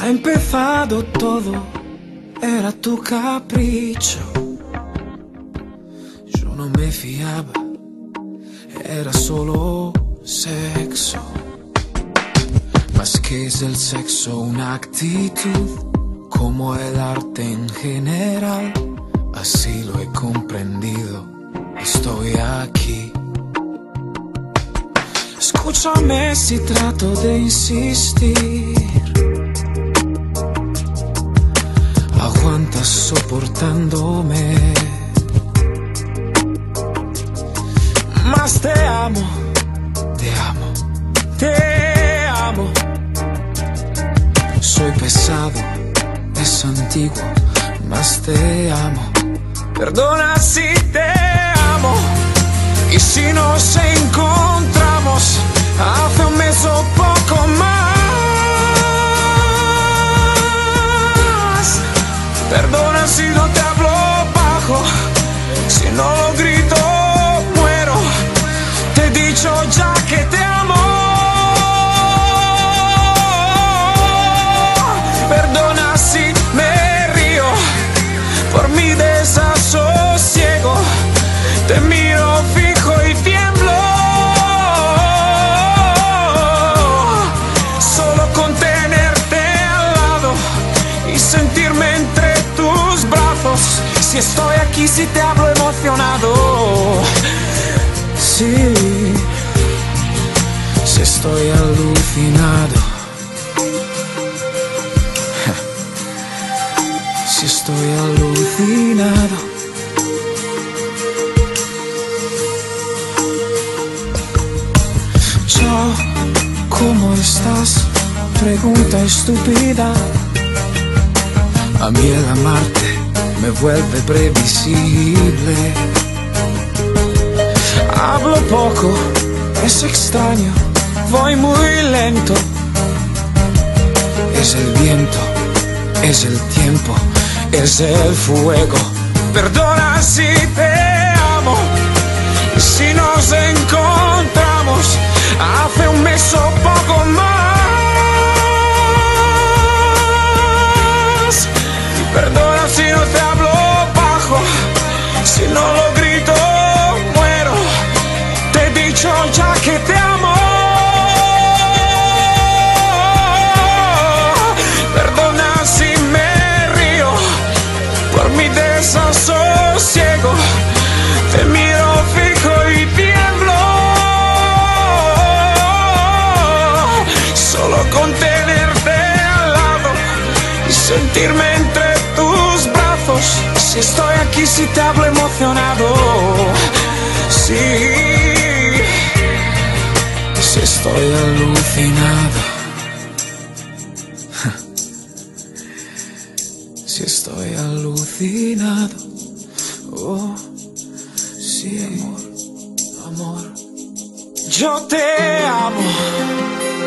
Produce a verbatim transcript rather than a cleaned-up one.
Ha empezado todo, era tu capricho. Yo no me fiaba, era solo sexo. Más que es el sexo, una actitud, como el arte en general. Así lo he comprendido, estoy aquí. Escúchame si trato de insistir. Aguantas soportándome. Más te amo, te amo, te amo. Soy pesado, es antiguo, más te amo. Perdona si te amo. Y si nos encontramos hace un mes o poco más. Perdona si no te hablo bajo, si no lo grito muero. Te he dicho ya que te amo. Perdona si me río por mi desasosiego. Te miro fijo y tiemblo. Solo con tenerte al lado y sentirme entre tus brazos. Si estoy aquí, si te hablo emocionado. Sí, si estoy alucinado. Si estoy alucinado. Chao, ¿cómo estás? Pregunta estúpida. A mí el amarte me vuelve previsible. Hablo poco, es extraño, voy muy lento. Es el viento, es el tiempo, es el fuego. Perdona si te amo. Si nos encontramos hace un mes o poco más. Perdona si no te hablo bajo, si no lo grito muero. Te he dicho ya que te amo. Perdona si me río por mi desasosiego. Te miro fijo y tiemblo. Solo con tenerte al lado y sentirme entre tus brazos. Si estoy aquí, si te hablo emocionado. Sí, si estoy alucinado. Si estoy alucinado. Oh, sí, amor, amor. Yo te amo.